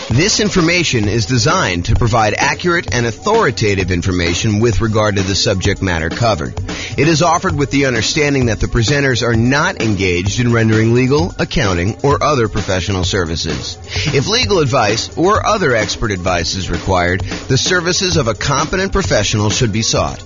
This information is designed to provide accurate and authoritative information with regard to the subject matter covered. It is offered with the understanding that the presenters are not engaged in rendering legal, accounting, or other professional services. If legal advice or other expert advice is required, the services of a competent professional should be sought.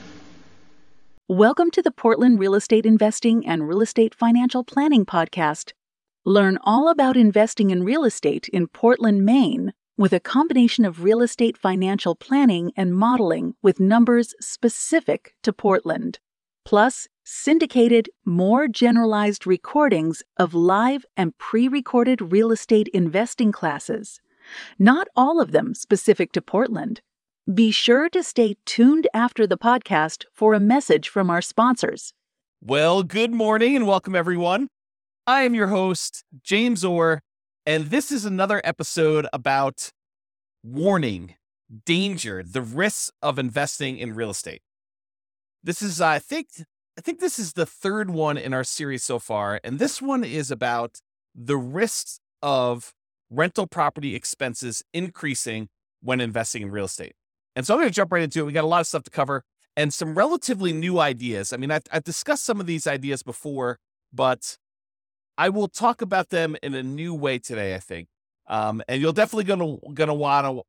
Welcome to the Portland Real Estate Investing and Real Estate Financial Planning Podcast. Learn all about investing in real estate in Portland, Maine, with a combination of real estate financial planning and modeling with numbers specific to Portland, plus syndicated, more generalized recordings of live and pre-recorded real estate investing classes, not all of them specific to Portland. Be sure to stay tuned after the podcast for a message from our sponsors. Well, good morning and welcome, everyone. I am your host, James Orr, and this is another episode about warning, danger, the risks of investing in real estate. This is, I think this is the third one in our series so far, and this one is about the risks of rental property expenses increasing when investing in real estate. And so I'm going to jump right into it. We got a lot of stuff to cover and some relatively new ideas. I mean, I've discussed some of these ideas before, but I will talk about them in a new way today, I think. And you're definitely going to want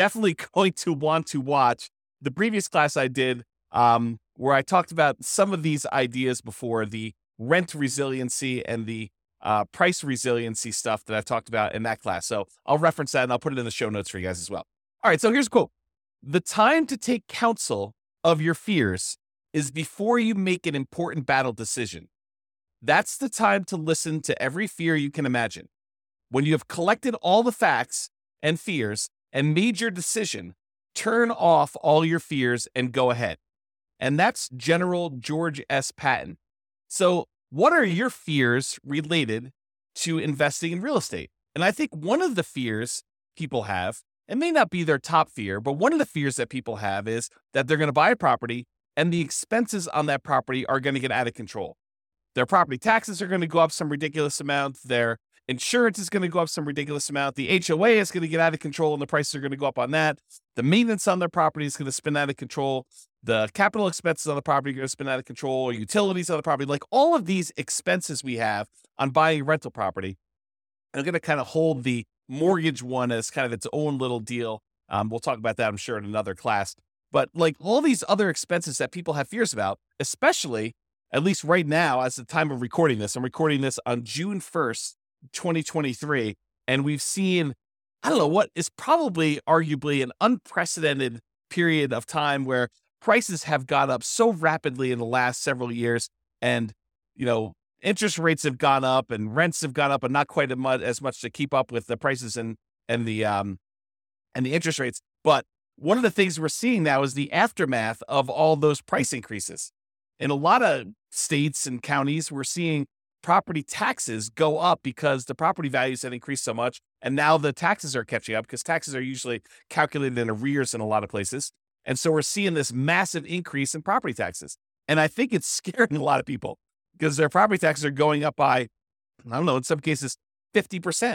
to watch the previous class I did, where I talked about some of these ideas before, the rent resiliency and the price resiliency stuff that I've talked about in that class. So I'll reference that and I'll put it in the show notes for you guys as well. All right, so here's a quote. "The time to take counsel of your fears is before you make an important battle decision. That's the time to listen to every fear you can imagine. When you have collected all the facts and fears and made your decision, turn off all your fears and go ahead." And that's General George S. Patton. So what are your fears related to investing in real estate? And I think one of the fears people have, it may not be their top fear, but one of the fears that people have is that they're going to buy a property and the expenses on that property are going to get out of control. Their property taxes are going to go up some ridiculous amount. Their insurance is going to go up some ridiculous amount. The HOA is going to get out of control and the prices are going to go up on that. The maintenance on their property is going to spin out of control. The capital expenses on the property are going to spin out of control. Utilities on the property, like all of these expenses we have on buying rental property, are going to kind of hold the mortgage one as kind of its own little deal. We'll talk about that, I'm sure, in another class. But like all these other expenses that people have fears about, especially at least right now, as the time of recording this, I'm recording this on June 1st, 2023, and we've seen, I don't know, what is probably arguably an unprecedented period of time where prices have gone up so rapidly in the last several years, and, you know, interest rates have gone up and rents have gone up, but not quite as much to keep up with the prices and the interest rates. But one of the things we're seeing now is the aftermath of all those price increases. In a lot of states and counties, we're seeing property taxes go up because the property values have increased so much. And now the taxes are catching up because taxes are usually calculated in arrears in a lot of places. And so we're seeing this massive increase in property taxes. And I think it's scaring a lot of people because their property taxes are going up by, I don't know, in some cases, 50%,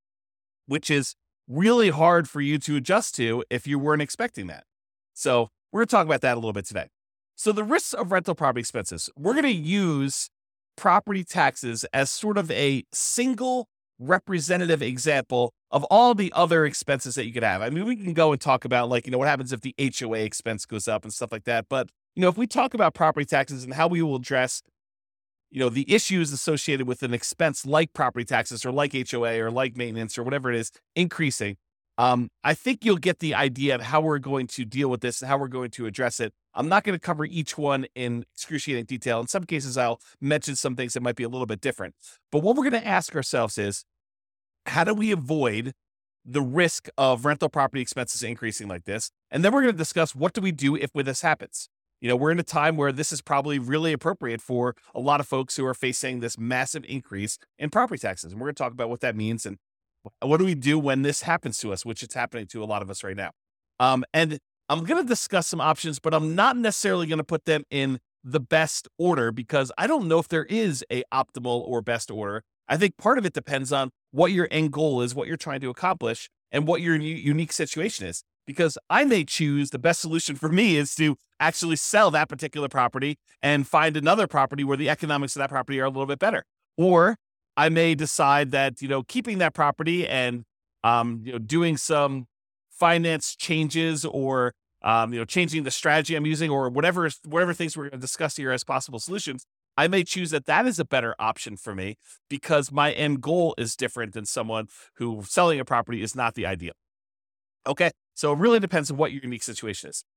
which is really hard for you to adjust to if you weren't expecting that. So we're going to talk about that a little bit today. So the risks of rental property expenses, we're going to use property taxes as sort of a single representative example of all the other expenses that you could have. I mean, we can go and talk about like, you know, what happens if the HOA expense goes up and stuff like that. But, you know, if we talk about property taxes and how we will address, you know, the issues associated with an expense like property taxes or like HOA or like maintenance or whatever it is increasing, I think you'll get the idea of how we're going to deal with this and how we're going to address it. I'm not going to cover each one in excruciating detail. In some cases, I'll mention some things that might be a little bit different. But what we're going to ask ourselves is, how do we avoid the risk of rental property expenses increasing like this? And then we're going to discuss what do we do if this happens. You know, we're in a time where this is probably really appropriate for a lot of folks who are facing this massive increase in property taxes. And we're going to talk about what that means and what do we do when this happens to us, which it's happening to a lot of us right now. And I'm going to discuss some options, but I'm not necessarily going to put them in the best order because I don't know if there is a optimal or best order. I think part of it depends on what your end goal is, what you're trying to accomplish, and what your unique situation is. Because I may choose the best solution for me is to actually sell that particular property and find another property where the economics of that property are a little bit better. Or I may decide that, keeping that property and, doing some finance changes or, changing the strategy I'm using or whatever things we're going to discuss here as possible solutions, I may choose that is a better option for me because my end goal is different than someone who selling a property is not the ideal. Okay, so it really depends on what your unique situation is.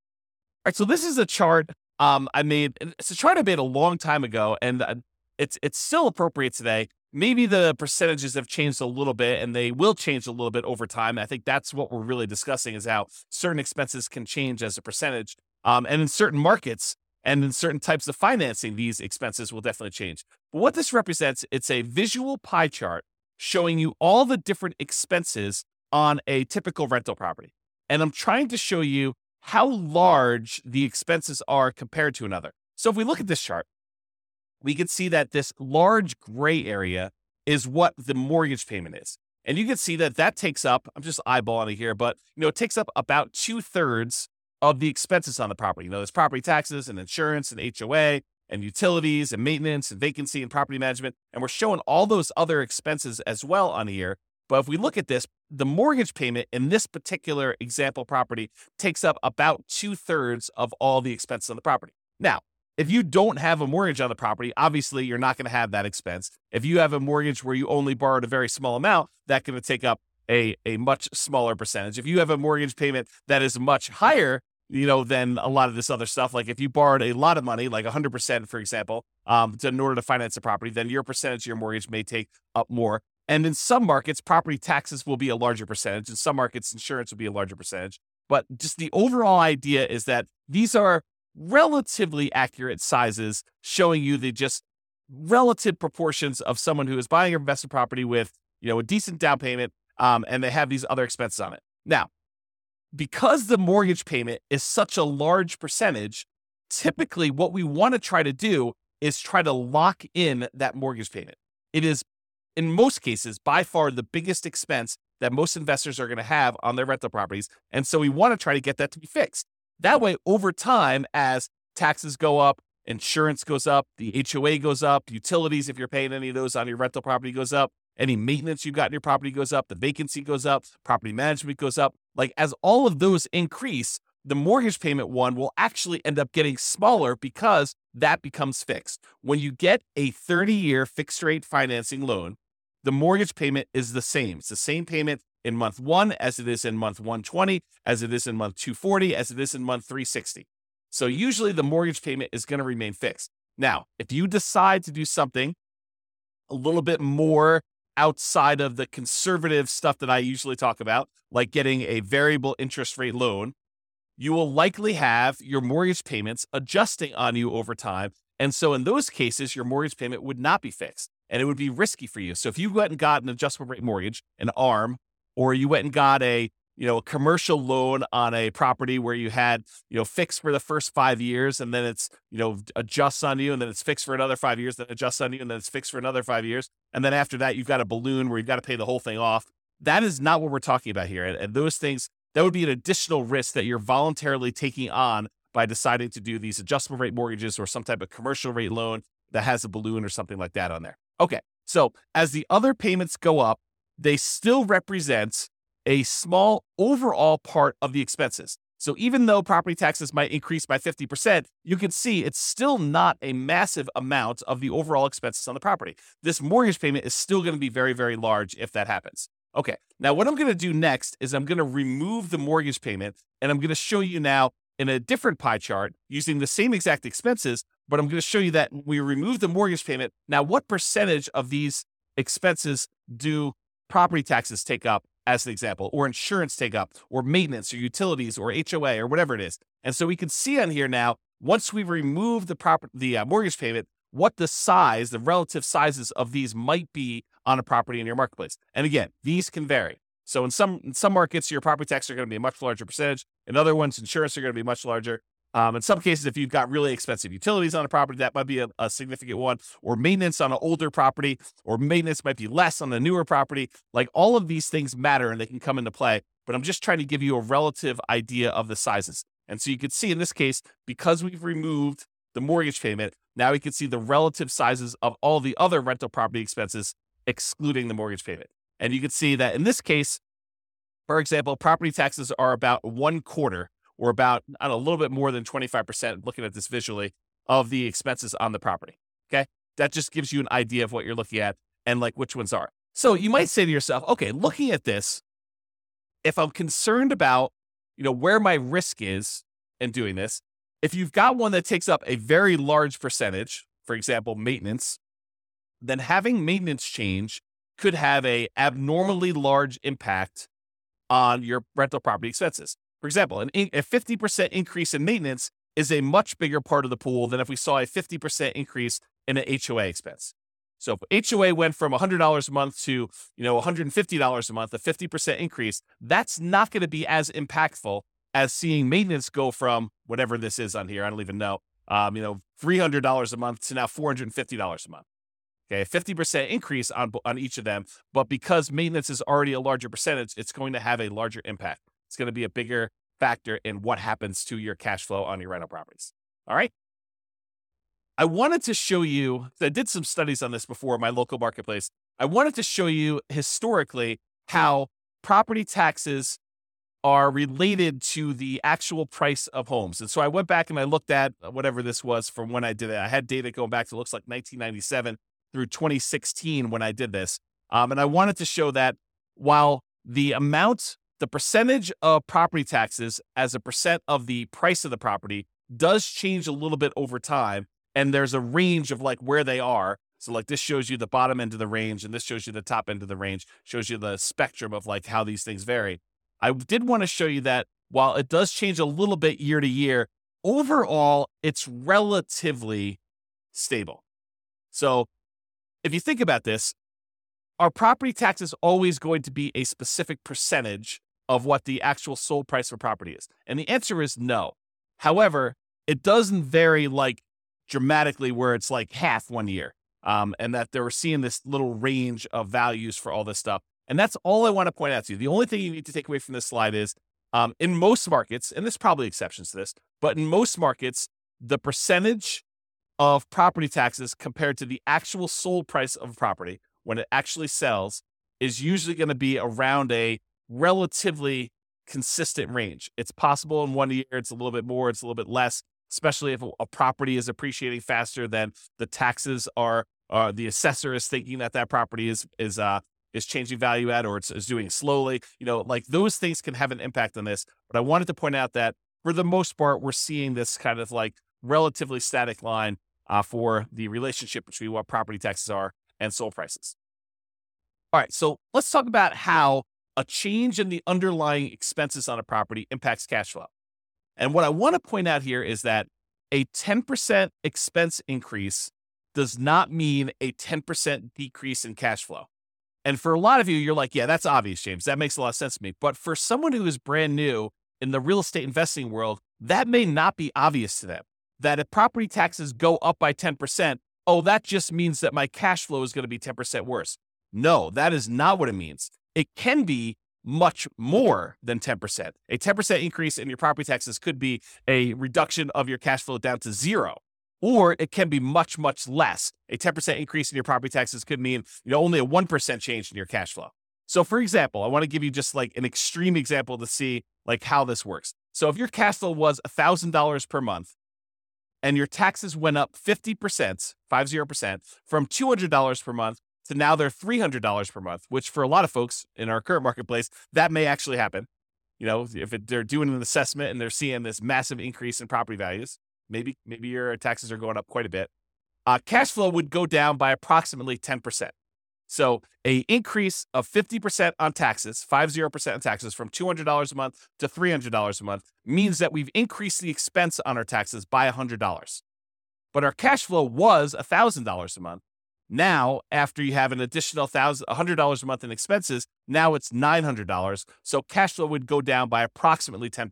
All right, so this is a chart I made. It's a chart I made a long time ago, and it's still appropriate today. Maybe the percentages have changed a little bit, and they will change a little bit over time. I think that's what we're really discussing is how certain expenses can change as a percentage. And in certain markets and in certain types of financing, these expenses will definitely change. But what this represents, it's a visual pie chart showing you all the different expenses on a typical rental property. And I'm trying to show you how large the expenses are compared to another. So if we look at this chart, we can see that this large gray area is what the mortgage payment is. And you can see that takes up, I'm just eyeballing it here, but it takes up about 2/3 of the expenses on the property. There's property taxes and insurance and HOA and utilities and maintenance and vacancy and property management. And we're showing all those other expenses as well on here. But if we look at this, the mortgage payment in this particular example property takes up about 2/3 of all the expenses on the property. Now, if you don't have a mortgage on the property, obviously you're not going to have that expense. If you have a mortgage where you only borrowed a very small amount, that's going to take up a much smaller percentage. If you have a mortgage payment that is much higher, than a lot of this other stuff, like if you borrowed a lot of money, like 100%, for example, in order to finance a property, then your percentage of your mortgage may take up more. And in some markets, property taxes will be a larger percentage. In some markets, insurance will be a larger percentage. But just the overall idea is that these are relatively accurate sizes showing you the just relative proportions of someone who is buying an investment property with, a decent down payment, and they have these other expenses on it. Now, because the mortgage payment is such a large percentage, typically what we want to try to do is try to lock in that mortgage payment. It is, in most cases, by far the biggest expense that most investors are going to have on their rental properties. And so we want to try to get that to be fixed. That way, over time, as taxes go up, insurance goes up, the HOA goes up, utilities, if you're paying any of those on your rental property, goes up, any maintenance you've got in your property goes up, the vacancy goes up, property management goes up. Like as all of those increase, the mortgage payment one will actually end up getting smaller because that becomes fixed. When you get a 30-year fixed rate financing loan, the mortgage payment is the same. It's the same payment in month 1 as it is in month 120, as it is in month 240, as it is in month 360. So usually the mortgage payment is going to remain fixed. Now, if you decide to do something a little bit more outside of the conservative stuff that I usually talk about, like getting a variable interest rate loan, you will likely have your mortgage payments adjusting on you over time. And so in those cases, your mortgage payment would not be fixed and it would be risky for you. So if you went and got an adjustable rate mortgage, an ARM, or you went and got a commercial loan on a property where you had, fixed for the first 5 years and then it's, adjusts on you and then it's fixed for another 5 years, then adjusts on you and then it's fixed for another 5 years. And then after that, you've got a balloon where you've got to pay the whole thing off. That is not what we're talking about here. And those things, that would be an additional risk that you're voluntarily taking on by deciding to do these adjustable rate mortgages or some type of commercial rate loan that has a balloon or something like that on there. Okay. So as the other payments go up, they still represent a small overall part of the expenses. So even though property taxes might increase by 50%, you can see it's still not a massive amount of the overall expenses on the property. This mortgage payment is still going to be very, very large if that happens. Okay, now what I'm going to do next is I'm going to remove the mortgage payment, and I'm going to show you now in a different pie chart using the same exact expenses, but I'm going to show you that when we remove the mortgage payment, now what percentage of these expenses do property taxes take up, as an example, or insurance take up, or maintenance, or utilities, or HOA, or whatever it is. And so we can see on here now, once we remove the mortgage payment, what the relative sizes of these might be on a property in your marketplace. And again, these can vary. So in some markets, your property taxes are going to be a much larger percentage. In other ones, insurance are going to be much larger. In some cases, if you've got really expensive utilities on a property, that might be a significant one, or maintenance on an older property, or maintenance might be less on a newer property. Like all of these things matter and they can come into play, but I'm just trying to give you a relative idea of the sizes. And so you can see in this case, because we've removed the mortgage payment, now we can see the relative sizes of all the other rental property expenses, excluding the mortgage payment. And you can see that in this case, for example, property taxes are about 1/4 or about, I don't know, a little bit more than 25%, looking at this visually, of the expenses on the property. Okay. That just gives you an idea of what you're looking at and like which ones are. So you might say to yourself, okay, looking at this, if I'm concerned about, where my risk is in doing this, if you've got one that takes up a very large percentage, for example, maintenance, then having maintenance change could have a abnormally large impact on your rental property expenses. For example, a 50% increase in maintenance is a much bigger part of the pool than if we saw a 50% increase in an HOA expense. So if HOA went from $100 a month to, $150 a month, a 50% increase, that's not going to be as impactful as seeing maintenance go from whatever this is on here, I don't even know, $300 a month to now $450 a month. Okay, a 50% increase on each of them, but because maintenance is already a larger percentage, it's going to have a larger impact. It's going to be a bigger factor in what happens to your cash flow on your rental properties. All right. I wanted to show you, I did some studies on this before in my local marketplace. I wanted to show you historically how property taxes are related to the actual price of homes. And so I went back and I looked at whatever this was from when I did it. I had data going back to looks like 1997 through 2016 when I did this. And I wanted to show that while the percentage of property taxes as a percent of the price of the property does change a little bit over time, and there's a range of like where they are. So like this shows you the bottom end of the range, and this shows you the top end of the range, shows you the spectrum of like how these things vary. I did want to show you that while it does change a little bit year to year, overall, it's relatively stable. So if you think about this, are property taxes always going to be a specific percentage of what the actual sold price of a property is? And the answer is no. However, it doesn't vary like dramatically where it's like half one year, and that they were seeing this little range of values for all this stuff. And that's all I want to point out to you. The only thing you need to take away from this slide is in most markets, and there's probably exceptions to this, but in most markets, the percentage of property taxes compared to the actual sold price of a property when it actually sells is usually going to be around a relatively consistent range. It's possible in one year, it's a little bit more, it's a little bit less, especially if a property is appreciating faster than the taxes are, the assessor is thinking that property is changing value at, or is doing slowly. Like those things can have an impact on this. But I wanted to point out that for the most part, we're seeing this kind of like relatively static line for the relationship between what property taxes are and sold prices. All right, so let's talk about how a change in the underlying expenses on a property impacts cash flow. And what I want to point out here is that a 10% expense increase does not mean a 10% decrease in cash flow. And for a lot of you, you're like, yeah, that's obvious, James. That makes a lot of sense to me. But for someone who is brand new in the real estate investing world, that may not be obvious to them. That if property taxes go up by 10%, oh, that just means that my cash flow is going to be 10% worse. No, that is not what it means. It can be much more than 10%. A 10% increase in your property taxes could be a reduction of your cash flow down to zero, or it can be much, much less. A 10% increase in your property taxes could mean only a 1% change in your cash flow. So for example, I want to give you just like an extreme example to see like how this works. So if your cash flow was $1,000 per month and your taxes went up 50%, 50%, from $200 per month to now they're $300 per month, which for a lot of folks in our current marketplace, that may actually happen. If they're doing an assessment and they're seeing this massive increase in property values, maybe your taxes are going up quite a bit. Cash flow would go down by approximately 10%. So a increase of 50% on taxes, 50% on taxes from $200 a month to $300 a month means that we've increased the expense on our taxes by $100. But our cash flow was $1,000 a month. Now, after you have an additional $100 a month in expenses, now it's $900. So cash flow would go down by approximately 10%.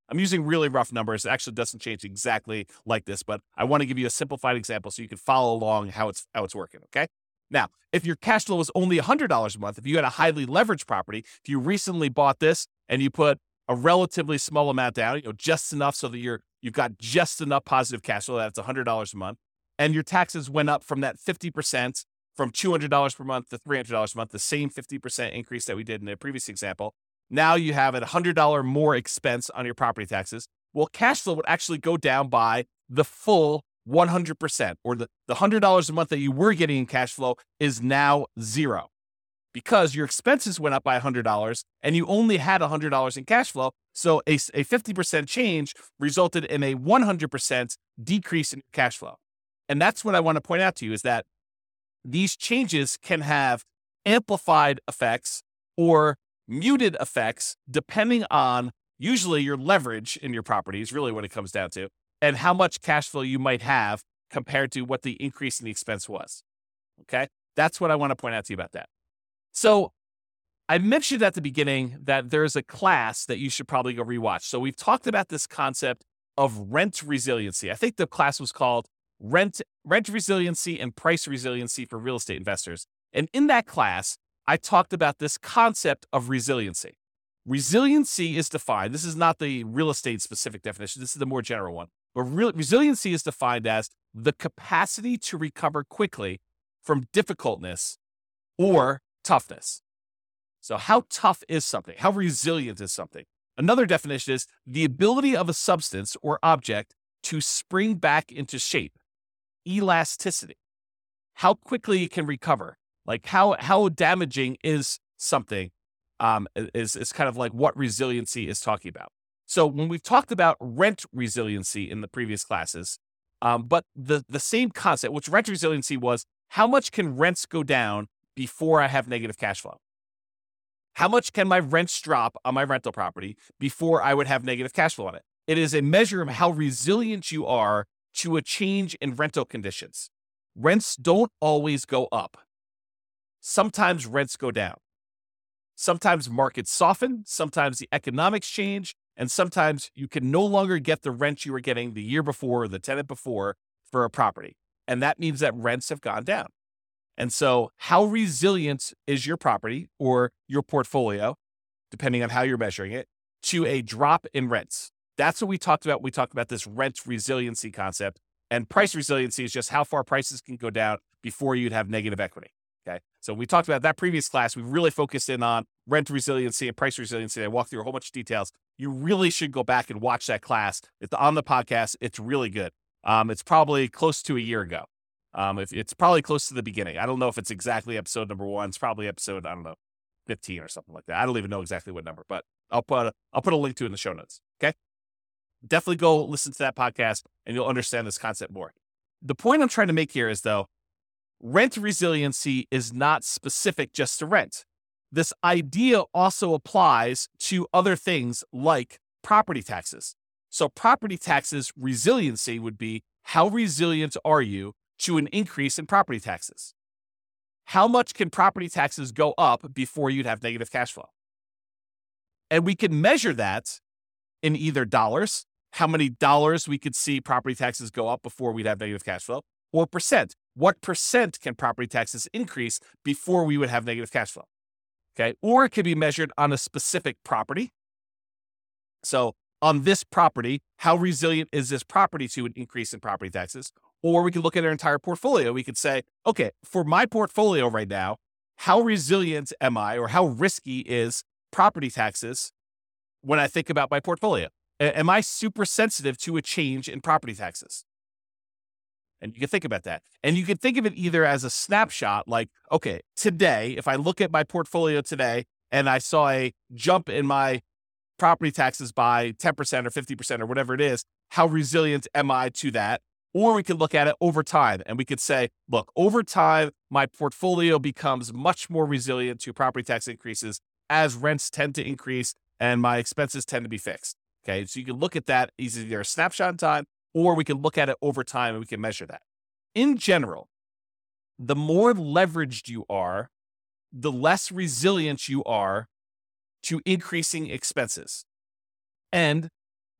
I'm using really rough numbers. It actually doesn't change exactly like this, but I want to give you a simplified example so you can follow along how it's working, okay? Now, if your cash flow was only $100 a month, if you had a highly leveraged property, if you recently bought this and you put a relatively small amount down, just enough so that you've got just enough positive cash flow, that's $100 a month, and your taxes went up from that 50%, from $200 per month to $300 a month, the same 50% increase that we did in the previous example. Now you have a $100 more expense on your property taxes. Well, cash flow would actually go down by the full 100%, or the $100 a month that you were getting in cash flow is now zero, because your expenses went up by $100 and you only had $100 in cash flow. So a 50% change resulted in a 100% decrease in cash flow. And that's what I want to point out to you, is that these changes can have amplified effects or muted effects depending on usually your leverage in your property is really what it comes down to, and how much cash flow you might have compared to what the increase in the expense was. Okay? That's what I want to point out to you about that. So I mentioned at the beginning that there's a class that you should probably go rewatch. So we've talked about this concept of rent resiliency. I think the class was called Rent Resiliency and Price Resiliency for Real Estate Investors. And in that class, I talked about this concept of resiliency. Resiliency is defined, this is not the real estate specific definition, this is the more general one. But resiliency is defined as the capacity to recover quickly from difficultness or toughness. So how tough is something? How resilient is something? Another definition is the ability of a substance or object to spring back into shape. Elasticity. How quickly it can recover. Like how damaging is something is kind of like what resiliency is talking about. So when we've talked about rent resiliency in the previous classes, but the same concept, which rent resiliency was, how much can rents go down before I have negative cash flow? How much can my rents drop on my rental property before I would have negative cash flow on it? It is a measure of how resilient you are to a change in rental conditions. Rents don't always go up. Sometimes rents go down. Sometimes markets soften, sometimes the economics change, and sometimes you can no longer get the rent you were getting the year before or the tenant before for a property. And that means that rents have gone down. And so how resilient is your property or your portfolio, depending on how you're measuring it, to a drop in rents? That's what we talked about. We talked about this rent resiliency concept. And price resiliency is just how far prices can go down before you'd have negative equity. Okay. So we talked about that previous class. We really focused in on rent resiliency and price resiliency. I walked through a whole bunch of details. You really should go back and watch that class. It's on the podcast. It's really good. It's probably close to a year ago. It's probably close to the beginning. I don't know if it's exactly episode number 1. It's probably episode, 15 or something like that. I don't even know exactly what number, but I'll put a link to it in the show notes. Okay. Definitely go listen to that podcast and you'll understand this concept more. The point I'm trying to make here is, though, rent resiliency is not specific just to rent. This idea also applies to other things like property taxes. So property taxes resiliency would be, how resilient are you to an increase in property taxes? How much can property taxes go up before you'd have negative cash flow? And we can measure that in either dollars, how many dollars we could see property taxes go up before we'd have negative cash flow, or percent. What percent can property taxes increase before we would have negative cash flow? Okay. Or it could be measured on a specific property. So on this property, how resilient is this property to an increase in property taxes? Or we could look at our entire portfolio. We could say, okay, for my portfolio right now, how resilient am I, or how risky is property taxes when I think about my portfolio? Am I super sensitive to a change in property taxes? And you can think about that. And you can think of it either as a snapshot, like, okay, today, if I look at my portfolio today and I saw a jump in my property taxes by 10% or 50% or whatever it is, how resilient am I to that? Or we could look at it over time and we could say, look, over time, my portfolio becomes much more resilient to property tax increases as rents tend to increase and my expenses tend to be fixed. Okay, so you can look at that as either a snapshot in time, or we can look at it over time and we can measure that. In general, the more leveraged you are, the less resilient you are to increasing expenses. And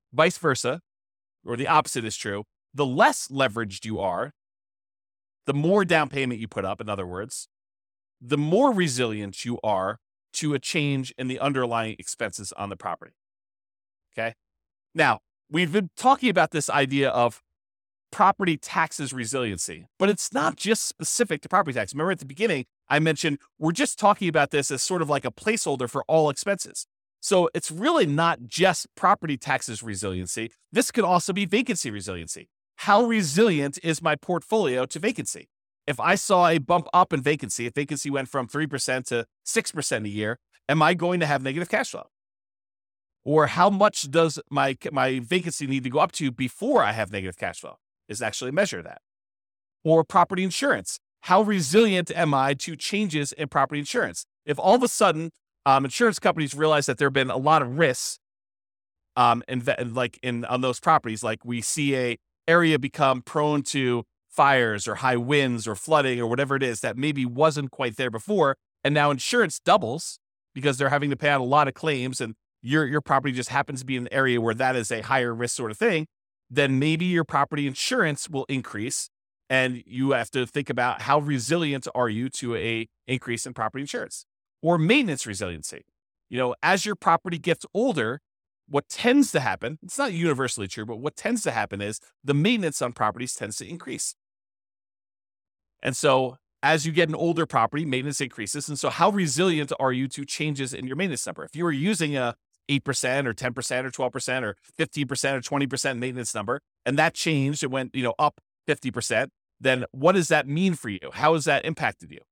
Vice versa, or the opposite is true. The less leveraged you are, the more down payment you put up, in other words, the more resilient you are to a change in the underlying expenses on the property. Okay? Now, we've been talking about this idea of property taxes resiliency, but it's not just specific to property tax. Remember at the beginning, I mentioned we're just talking about this as sort of like a placeholder for all expenses. So it's really not just property taxes resiliency. This could also be vacancy resiliency. How resilient is my portfolio to vacancy? If I saw a bump up in vacancy, if vacancy went from 3% to 6% a year, am I going to have negative cash flow? Or how much does my vacancy need to go up to before I have negative cash flow? Is actually measure that. Or property insurance. How resilient am I to changes in property insurance? If all of a sudden insurance companies realize that there have been a lot of risks on those properties, like we see a area become prone to fires or high winds or flooding or whatever it is that maybe wasn't quite there before, and now insurance doubles because they're having to pay out a lot of claims, and your property just happens to be in an area where that is a higher risk sort of thing, then maybe your property insurance will increase, and you have to think about how resilient are you to a increase in property insurance. Or maintenance resiliency. As your property gets older, what tends to happen, it's not universally true, but what tends to happen is the maintenance on properties tends to increase. And so as you get an older property, maintenance increases. And so how resilient are you to changes in your maintenance number? If you were using a 8% or 10% or 12% or 15% or 20% maintenance number, and that changed, it went, up 50%, then what does that mean for you? How has that impacted you?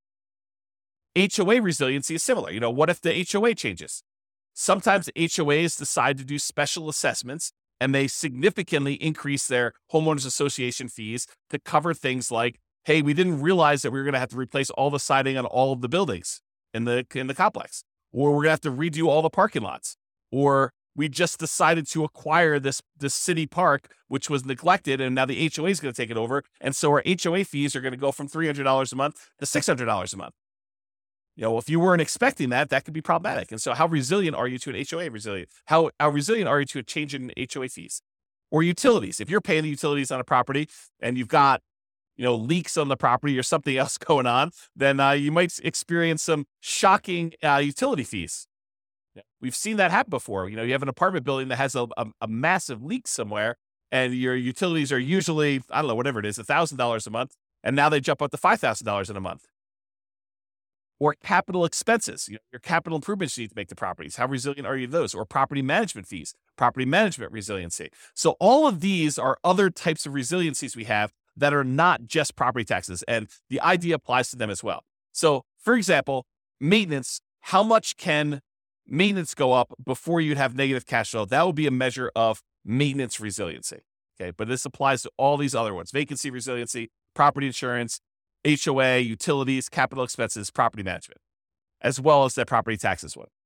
HOA resiliency is similar. What if the HOA changes? Sometimes HOAs decide to do special assessments, and they significantly increase their homeowners association fees to cover things like, hey, we didn't realize that we were going to have to replace all the siding on all of the buildings in the complex, or we're going to have to redo all the parking lots, or we just decided to acquire this city park, which was neglected, and now the HOA is going to take it over, and so our HOA fees are going to go from $300 a month to $600 a month. If you weren't expecting that could be problematic. And so how resilient are you to an HOA resilient? How resilient are you to a change in HOA fees? Or utilities. If you're paying the utilities on a property and you've got, leaks on the property or something else going on, then you might experience some shocking utility fees. We've seen that happen before. You have an apartment building that has a massive leak somewhere, and your utilities are usually, I don't know, whatever it is, $1,000 a month, and now they jump up to $5,000 in a month. Or capital expenses, your capital improvements you need to make to properties. How resilient are you to those? Or property management fees, property management resiliency. So all of these are other types of resiliencies we have that are not just property taxes, and the idea applies to them as well. So, for example, maintenance, how much can maintenance go up before you'd have negative cash flow? That would be a measure of maintenance resiliency. Okay, but this applies to all these other ones: vacancy resiliency, property insurance, HOA, utilities, capital expenses, property management, as well as that property taxes one.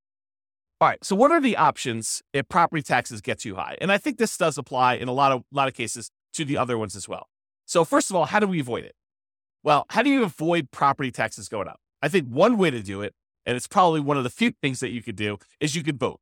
All right, so what are the options if property taxes get too high? And I think this does apply in a lot of cases to the other ones as well. So first of all, how do we avoid it? Well, how do you avoid property taxes going up? I think one way to do it, and it's probably one of the few things that you could do, is you could vote.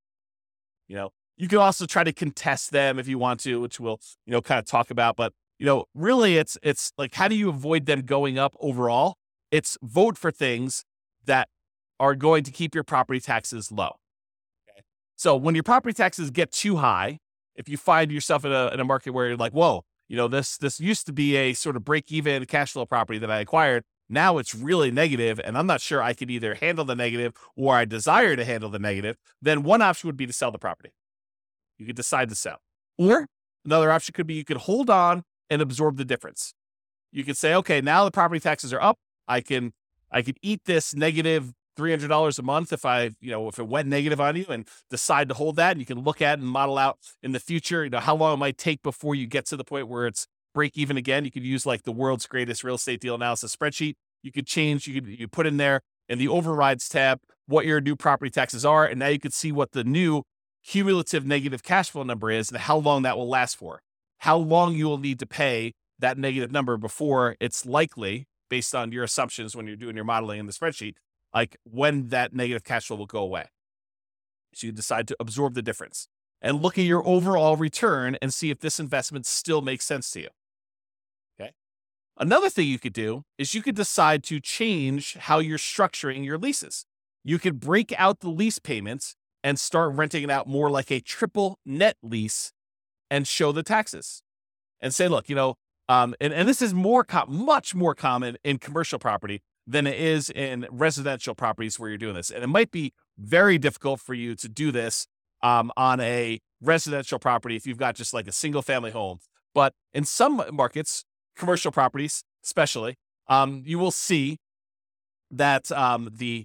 You can also try to contest them if you want to, which we'll, kind of talk about, but really it's like, how do you avoid them going up overall? It's vote for things that are going to keep your property taxes low. Okay? So when your property taxes get too high, if you find yourself in a market where you're like, whoa, this used to be a sort of break-even cash flow property that I acquired. Now it's really negative, and I'm not sure I could either handle the negative or I desire to handle the negative, then one option would be to sell the property. You could decide to sell. Or another option could be you could hold on and absorb the difference. You could say, okay, now the property taxes are up. I can eat this negative $300 a month if if it went negative on you, and decide to hold that. And you can look at and model out in the future, how long it might take before you get to the point where it's break even again. You could use like the world's greatest real estate deal analysis spreadsheet. You could change, you put in there in the overrides tab what your new property taxes are. And now you could see what the new cumulative negative cash flow number is and how long that will last for. How long you will need to pay that negative number before it's likely, based on your assumptions when you're doing your modeling in the spreadsheet, like when that negative cash flow will go away. So you decide to absorb the difference. and look at your overall return and see if this investment still makes sense to you. Okay. Another thing you could do is you could decide to change how you're structuring your leases. You could break out the lease payments and start renting it out more like a triple net lease and show the taxes and say, look, and this is much more common in commercial property than it is in residential properties where you're doing this. And it might be very difficult for you to do this on a residential property if you've got just like a single family home. But in some markets, commercial properties especially, you will see that the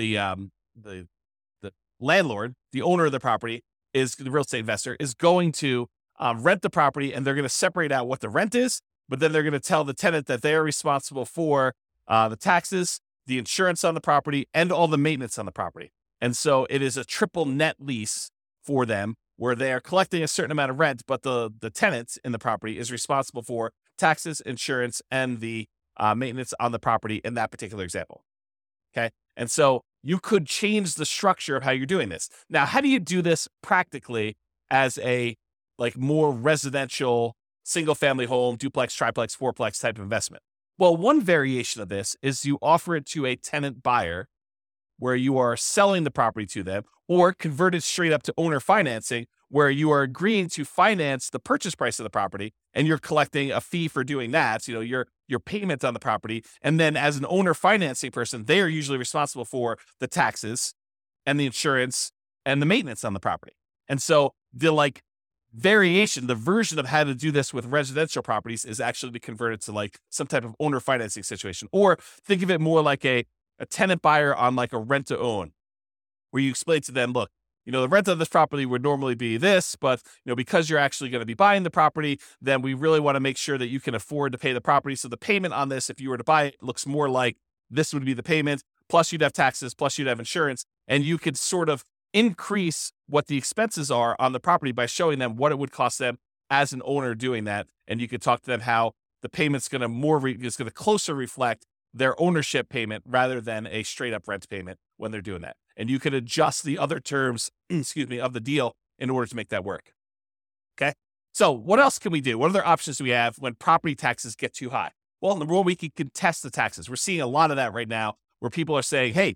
landlord, the owner of the property, the real estate investor, is going to rent the property, and they're going to separate out what the rent is, but then they're going to tell the tenant that they are responsible for the taxes, the insurance on the property, and all the maintenance on the property. And so it is a triple net lease for them where they are collecting a certain amount of rent, but the tenant in the property is responsible for taxes, insurance, and the maintenance on the property in that particular example. Okay. And so you could change the structure of how you're doing this. Now, how do you do this practically as a more residential single family home, duplex, triplex, fourplex type of investment? Well, one variation of this is you offer it to a tenant buyer where you are selling the property to them, or convert it straight up to owner financing where you are agreeing to finance the purchase price of the property and you're collecting a fee for doing that, your payment on the property. And then as an owner financing person, they are usually responsible for the taxes and the insurance and the maintenance on the property. And so the variation, the version of how to do this with residential properties is actually to convert it to some type of owner financing situation. Or think of it more like a tenant buyer on a rent to own, where you explain to them, look, the rent of this property would normally be this, but because you're actually going to be buying the property, then we really want to make sure that you can afford to pay the property. So the payment on this, if you were to buy it, looks more like this would be the payment, plus you'd have taxes, plus you'd have insurance, and you could sort of increase what the expenses are on the property by showing them what it would cost them as an owner doing that. And you could talk to them how the payment's going to closer reflect their ownership payment rather than a straight up rent payment when they're doing that. And you could adjust the other terms, of the deal in order to make that work. Okay. So what else can we do? What other options do we have when property taxes get too high? Well, number one, we can contest the taxes. We're seeing a lot of that right now where people are saying, hey,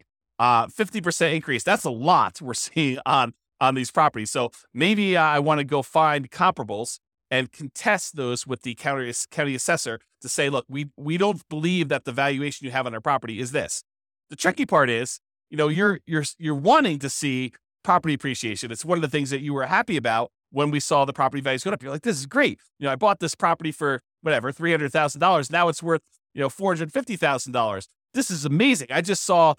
50% increase. That's a lot we're seeing on these properties. So maybe I want to go find comparables and contest those with the county assessor to say, look, we don't believe that the valuation you have on our property is this. The tricky part is, you're wanting to see property appreciation. It's one of the things that you were happy about when we saw the property values go up. You're like, this is great. I bought this property for whatever, $300,000. Now it's worth, $450,000. This is amazing. I just saw,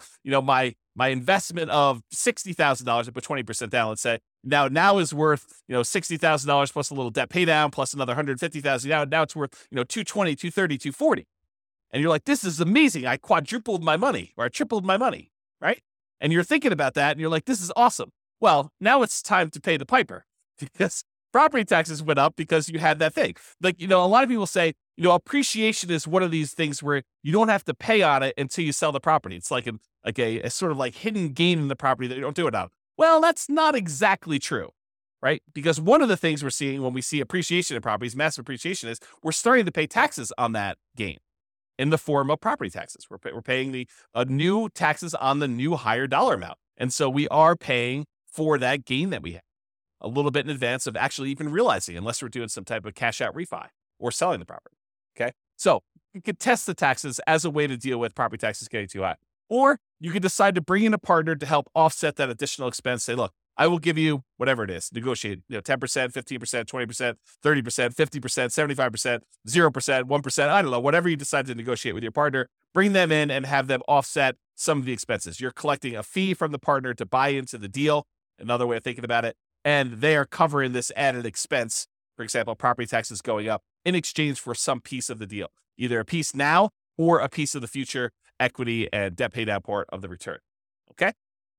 my investment of $60,000, I put 20% down, let's say, now is worth, $60,000 plus a little debt pay down, plus another $150,000. Now it's worth, $220, $230, $240. And you're like, this is amazing. I quadrupled my money, or I tripled my money, right? And you're thinking about that and you're like, this is awesome. Well, now it's time to pay the piper because property taxes went up because you had that thing. A lot of people say, appreciation is one of these things where you don't have to pay on it until you sell the property. It's like a sort of hidden gain in the property that you don't do it on. Well, that's not exactly true, right? Because one of the things we're seeing when we see appreciation in properties, massive appreciation, is we're starting to pay taxes on that gain in the form of property taxes. We're paying the new taxes on the new higher dollar amount. And so we are paying for that gain that we have a little bit in advance of actually even realizing, unless we're doing some type of cash out refi or selling the property. Okay. So you could test the taxes as a way to deal with property taxes getting too high. Or you could decide to bring in a partner to help offset that additional expense. Say, look, I will give you whatever it is, negotiate, 10%, 15%, 20%, 30%, 50%, 75%, 0%, 1%, I don't know, whatever you decide to negotiate with your partner, bring them in and have them offset some of the expenses. You're collecting a fee from the partner to buy into the deal, another way of thinking about it, and they are covering this added expense, for example, property taxes going up, in exchange for some piece of the deal, either a piece now or a piece of the future equity and debt pay down part of the return. Okay.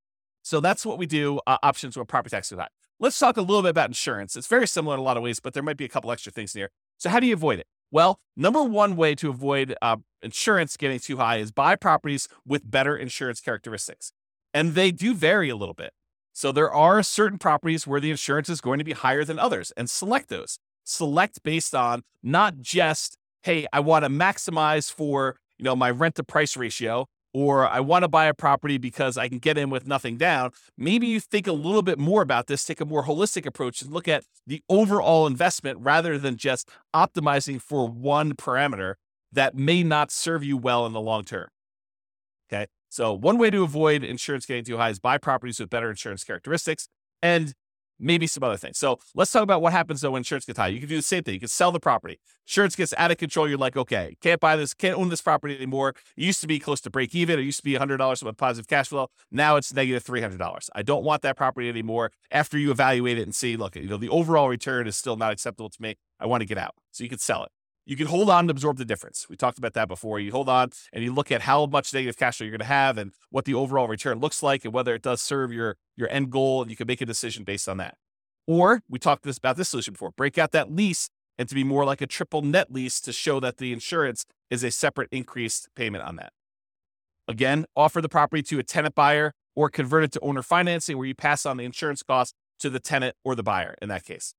So that's what we do, options when property taxes are high. Let's talk a little bit about insurance. It's very similar in a lot of ways, but there might be a couple extra things here. So how do you avoid it? Well, number one way to avoid insurance getting too high is buy properties with better insurance characteristics. And they do vary a little bit. So there are certain properties where the insurance is going to be higher than others, and select those. Select based on not just, hey, I want to maximize for, my rent to price ratio, or I want to buy a property because I can get in with nothing down. Maybe you think a little bit more about this, take a more holistic approach and look at the overall investment rather than just optimizing for one parameter that may not serve you well in the long term. Okay. So one way to avoid insurance getting too high is buy properties with better insurance characteristics and maybe some other things. So let's talk about what happens though when insurance gets high. You can do the same thing. You can sell the property. Insurance gets out of control. You're like, okay, can't buy this, can't own this property anymore. It used to be close to break even. It used to be $100 with positive cash flow. Now it's negative $300. I don't want that property anymore. After you evaluate it and see, look, the overall return is still not acceptable to me. I want to get out. So you can sell it. You can hold on to absorb the difference. We talked about that before. You hold on and you look at how much negative cash flow you're going to have and what the overall return looks like and whether it does serve your end goal, and you can make a decision based on that. Or we talked about this solution before, break out that lease and to be more like a triple net lease to show that the insurance is a separate increased payment on that. Again, offer the property to a tenant buyer or convert it to owner financing where you pass on the insurance cost to the tenant or the buyer in that case.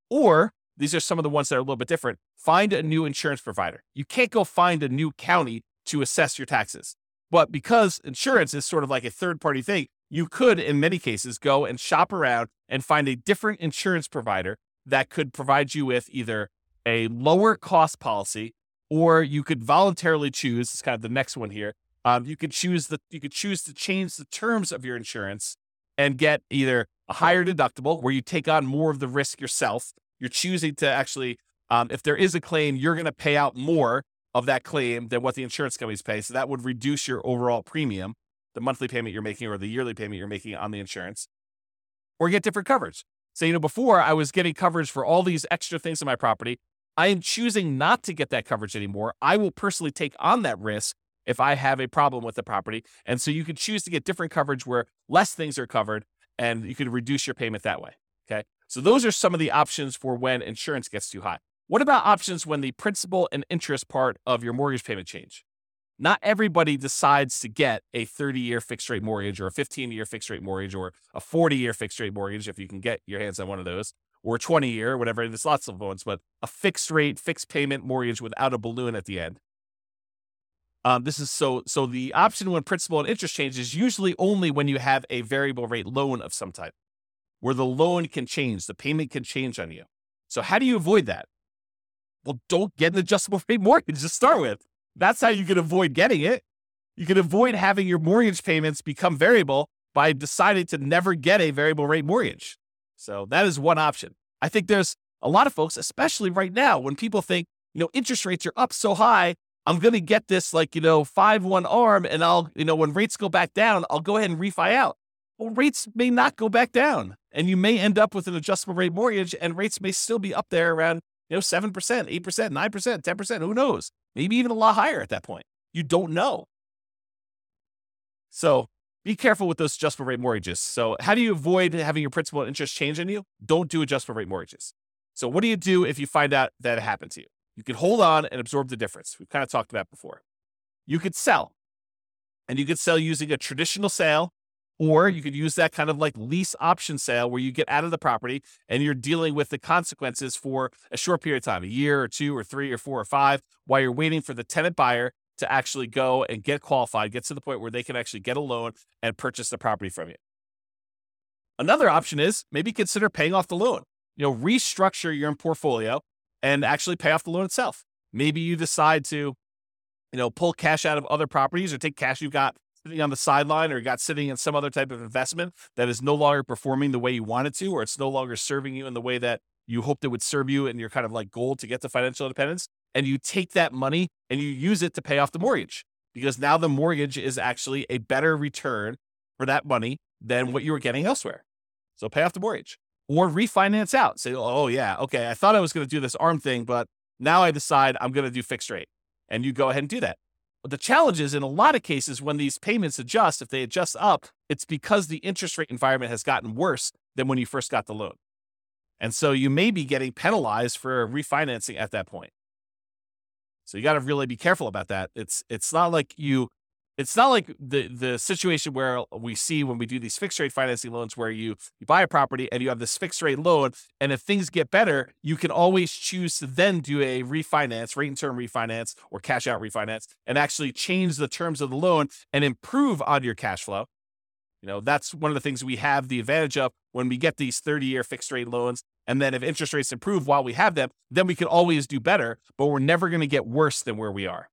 Or these are some of the ones that are a little bit different. Find a new insurance provider. You can't go find a new county to assess your taxes. But because insurance is sort of like a third-party thing, you could, in many cases, go and shop around and find a different insurance provider that could provide you with either a lower cost policy, or you could voluntarily choose, it's kind of the next one here, you could choose to change the terms of your insurance and get either a higher deductible where you take on more of the risk yourself. You're choosing to actually, if there is a claim, you're going to pay out more of that claim than what the insurance companies pay. So that would reduce your overall premium, the monthly payment you're making or the yearly payment you're making on the insurance, or get different coverage. So, before I was getting coverage for all these extra things in my property. I am choosing not to get that coverage anymore. I will personally take on that risk if I have a problem with the property. And so you could choose to get different coverage where less things are covered and you could reduce your payment that way. Okay. So those are some of the options for when insurance gets too high. What about options when the principal and interest part of your mortgage payment change? Not everybody decides to get a 30-year fixed rate mortgage or a 15-year fixed rate mortgage or a 40-year fixed rate mortgage, if you can get your hands on one of those, or a 20-year, whatever. There's lots of ones, but a fixed rate, fixed payment mortgage without a balloon at the end. This is so the option when principal and interest change is usually only when you have a variable rate loan of some type, where the loan can change, the payment can change on you. So how do you avoid that? Well, don't get an adjustable rate mortgage to start with. That's how you can avoid getting it. You can avoid having your mortgage payments become variable by deciding to never get a variable rate mortgage. So that is one option. I think there's a lot of folks, especially right now, when people think, interest rates are up so high, I'm going to get this 5-1 ARM and I'll, when rates go back down, I'll go ahead and refi out. Well, rates may not go back down and you may end up with an adjustable rate mortgage and rates may still be up there around 7%, 8%, 9%, 10%, who knows? Maybe even a lot higher at that point. You don't know. So be careful with those adjustable rate mortgages. So how do you avoid having your principal and interest change on you? Don't do adjustable rate mortgages. So what do you do if you find out that it happened to you? You can hold on and absorb the difference. We've kind of talked about before. You could sell. And you could sell using a traditional sale, or you could use that kind of like lease option sale where you get out of the property and you're dealing with the consequences for a short period of time, a year or 2 or 3 or 4 or 5, while you're waiting for the tenant buyer to actually go and get qualified, get to the point where they can actually get a loan and purchase the property from you. Another option is maybe consider paying off the loan. Restructure your portfolio and actually pay off the loan itself. Maybe you decide to, pull cash out of other properties or take cash you've got sitting on the sideline or got sitting in some other type of investment that is no longer performing the way you want it to, or it's no longer serving you in the way that you hoped it would serve you in your kind of like goal to get to financial independence. And you take that money and you use it to pay off the mortgage, because now the mortgage is actually a better return for that money than what you were getting elsewhere. So pay off the mortgage or refinance out. Say, oh yeah, okay, I thought I was going to do this ARM thing, but now I decide I'm going to do fixed rate. And you go ahead and do that. But the challenge is in a lot of cases when these payments adjust, if they adjust up, it's because the interest rate environment has gotten worse than when you first got the loan. And so you may be getting penalized for refinancing at that point. So you got to really be careful about that. It's not like you it's not like the situation where we see when we do these fixed rate financing loans where you buy a property and you have this fixed rate loan, and if things get better, you can always choose to then do a refinance, rate and term refinance, or cash out refinance, and actually change the terms of the loan and improve on your cash flow. That's one of the things we have the advantage of when we get these 30-year fixed rate loans. And then if interest rates improve while we have them, then we can always do better, but we're never going to get worse than where we are.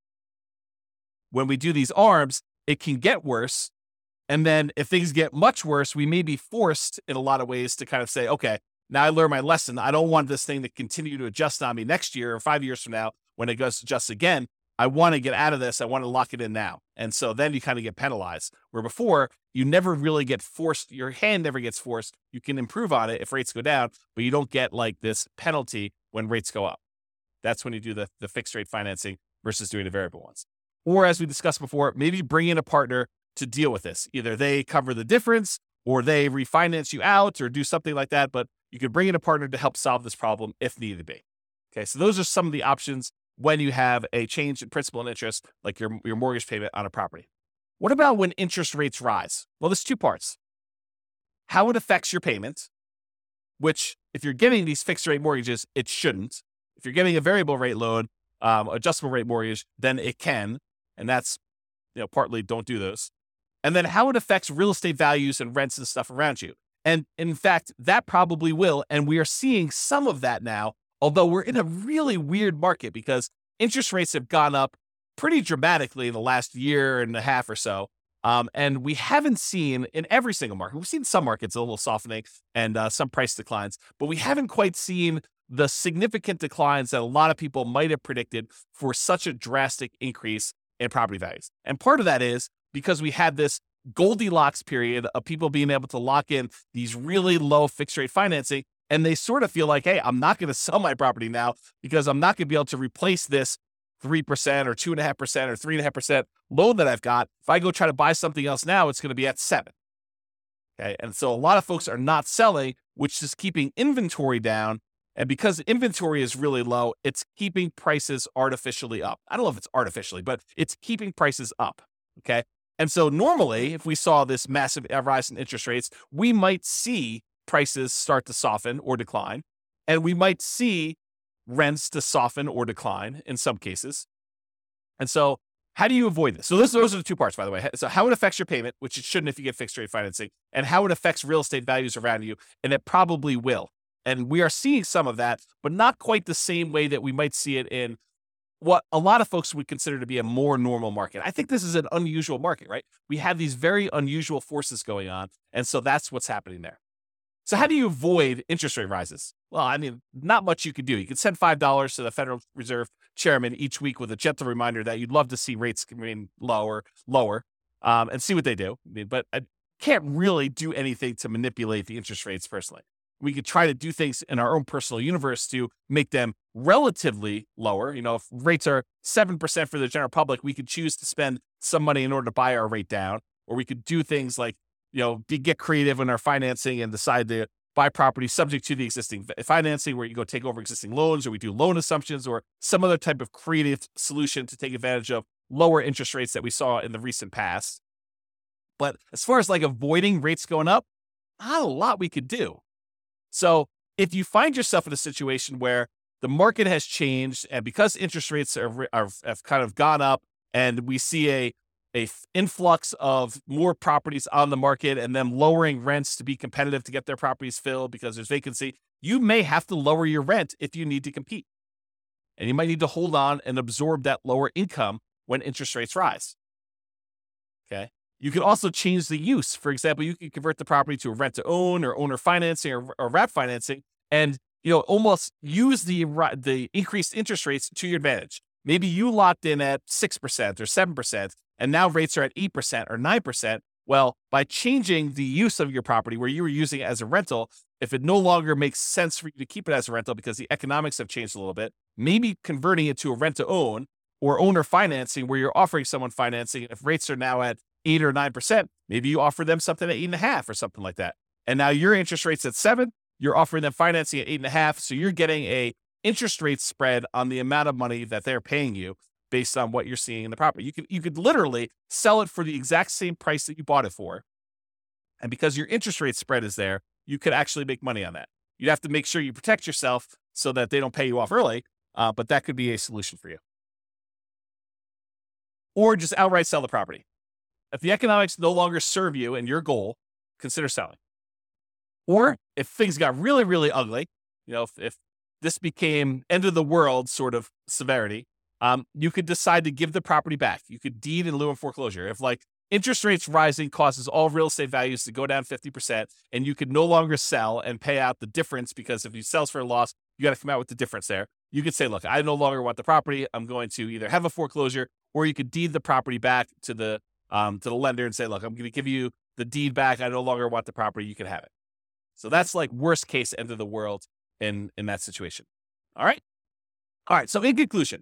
When we do these ARMs, it can get worse. And then if things get much worse, we may be forced in a lot of ways to kind of say, okay, now I learned my lesson. I don't want this thing to continue to adjust on me next year or 5 years from now when it goes to adjust again. I want to get out of this. I want to lock it in now. And so then you kind of get penalized, where before you never really get forced. Your hand never gets forced. You can improve on it if rates go down, but you don't get like this penalty when rates go up. That's when you do the fixed rate financing versus doing the variable ones. Or as we discussed before, maybe bring in a partner to deal with this. Either they cover the difference or they refinance you out or do something like that. But you could bring in a partner to help solve this problem if needed be. Okay, so those are some of the options when you have a change in principal and interest, like your mortgage payment on a property. What about when interest rates rise? Well, there's two parts. How it affects your payment, which if you're getting these fixed rate mortgages, it shouldn't. If you're getting a variable rate loan, adjustable rate mortgage, then it can. And that's, partly don't do those. And then how it affects real estate values and rents and stuff around you. And in fact, that probably will. And we are seeing some of that now, although we're in a really weird market because interest rates have gone up pretty dramatically in the last year and a half or so. And we haven't seen in every single market, we've seen some markets a little softening and some price declines, but we haven't quite seen the significant declines that a lot of people might have predicted for such a drastic increase in property values. And part of that is because we had this Goldilocks period of people being able to lock in these really low fixed rate financing. And they sort of feel like, hey, I'm not going to sell my property now because I'm not going to be able to replace this 3% or 2.5% or 3.5% loan that I've got. If I go try to buy something else now, it's going to be at 7. Okay. And so a lot of folks are not selling, which is keeping inventory down. And because inventory is really low, it's keeping prices artificially up. I don't know if it's artificially, but it's keeping prices up. Okay. And so normally, if we saw this massive rise in interest rates, we might see prices start to soften or decline, and we might see rents to soften or decline in some cases. And so how do you avoid this? So those are the two parts, by the way. So how it affects your payment, which it shouldn't if you get fixed rate financing, and how it affects real estate values around you, and it probably will. And we are seeing some of that, but not quite the same way that we might see it in what a lot of folks would consider to be a more normal market. I think this is an unusual market, right? We have these very unusual forces going on, and so that's what's happening there. So how do you avoid interest rate rises? Well, I mean, not much you can do. You can send $5 to the Federal Reserve chairman each week with a gentle reminder that you'd love to see rates remain lower, and see what they do. But I can't really do anything to manipulate the interest rates personally. We could try to do things in our own personal universe to make them relatively lower. If rates are 7% for the general public, we could choose to spend some money in order to buy our rate down, or we could do things like get creative in our financing and decide to buy property subject to the existing financing, where you go take over existing loans, or we do loan assumptions, or some other type of creative solution to take advantage of lower interest rates that we saw in the recent past. But as far as like avoiding rates going up, not a lot we could do. So if you find yourself in a situation where the market has changed, and because interest rates have kind of gone up, and we see a influx of more properties on the market and them lowering rents to be competitive to get their properties filled because there's vacancy, you may have to lower your rent if you need to compete. And you might need to hold on and absorb that lower income when interest rates rise. Okay. You can also change the use. For example, you can convert the property to a rent to own or owner financing or wrap financing, and almost use the increased interest rates to your advantage. Maybe you locked in at 6% or 7%, and now rates are at 8% or 9%. Well, by changing the use of your property where you were using it as a rental, if it no longer makes sense for you to keep it as a rental because the economics have changed a little bit, maybe converting it to a rent to own or owner financing where you're offering someone financing. If rates are now at 8 or 9%, maybe you offer them something at 8.5 or something like that. And now your interest rate's at 7, you're offering them financing at 8.5. So you're getting a interest rate spread on the amount of money that they're paying you. based on what you're seeing in the property. You could literally sell it for the exact same price that you bought it for. And because your interest rate spread is there, you could actually make money on that. You'd have to make sure you protect yourself so that they don't pay you off early, but that could be a solution for you. Or just outright sell the property. If the economics no longer serve you and your goal, consider selling. Or if things got really, really ugly, if this became end of the world sort of severity, you could decide to give the property back. You could deed in lieu of foreclosure. If interest rates rising causes all real estate values to go down 50%, and you could no longer sell and pay out the difference, because if you sell for a loss, you got to come out with the difference there. You could say, look, I no longer want the property. I'm going to either have a foreclosure, or you could deed the property back to the lender and say, look, I'm going to give you the deed back. I no longer want the property. You can have it. So that's worst case end of the world in that situation. All right. So in conclusion,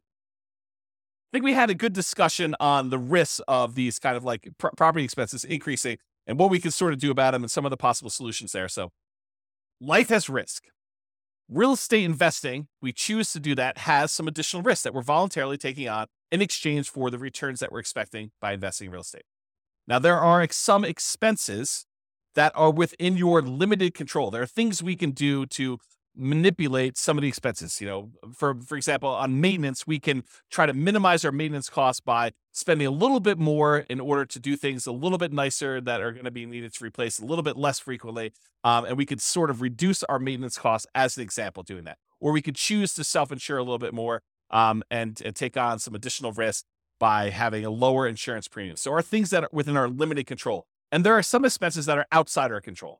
I think we had a good discussion on the risks of these kind of property expenses increasing and what we can sort of do about them and some of the possible solutions there. So life has risk. Real estate investing, we choose to do that, has some additional risks that we're voluntarily taking on in exchange for the returns that we're expecting by investing in real estate. Now, there are some expenses that are within your limited control. There are things we can do to manipulate some of the expenses. For example, on maintenance, we can try to minimize our maintenance costs by spending a little bit more in order to do things a little bit nicer that are going to be needed to replace a little bit less frequently. And we could sort of reduce our maintenance costs as an example doing that. Or we could choose to self-insure a little bit more and take on some additional risk by having a lower insurance premium. So are things that are within our limited control. And there are some expenses that are outside our control.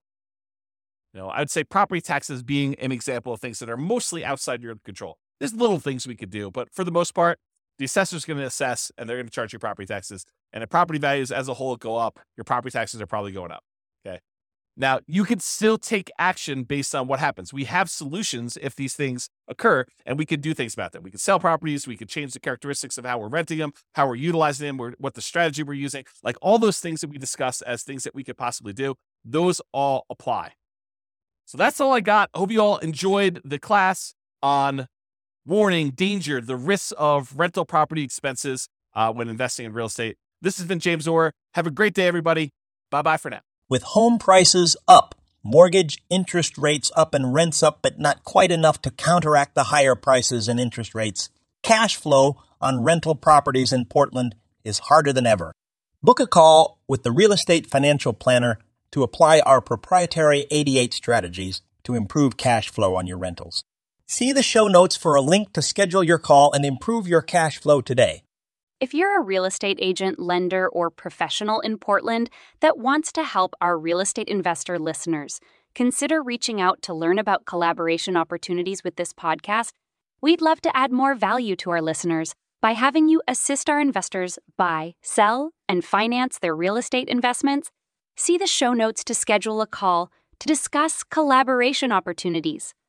I would say property taxes being an example of things that are mostly outside your control. There's little things we could do, but for the most part, the assessor's going to assess and they're going to charge you property taxes. And if property values as a whole go up, your property taxes are probably going up. Okay. Now, you could still take action based on what happens. We have solutions if these things occur, and we could do things about them. We could sell properties. We could change the characteristics of how we're renting them, how we're utilizing them, what the strategy we're using. All those things that we discussed as things that we could possibly do, those all apply. So that's all I got. Hope you all enjoyed the class on warning, danger, the risks of rental property expenses when investing in real estate. This has been James Orr. Have a great day, everybody. Bye-bye for now. With home prices up, mortgage interest rates up, and rents up, but not quite enough to counteract the higher prices and interest rates, cash flow on rental properties in Portland is harder than ever. Book a call with the Real Estate Financial Planner to apply our proprietary 88 strategies to improve cash flow on your rentals. See the show notes for a link to schedule your call and improve your cash flow today. If you're a real estate agent, lender, or professional in Portland that wants to help our real estate investor listeners, consider reaching out to learn about collaboration opportunities with this podcast. We'd love to add more value to our listeners by having you assist our investors buy, sell, and finance their real estate investments. See the show notes to schedule a call to discuss collaboration opportunities.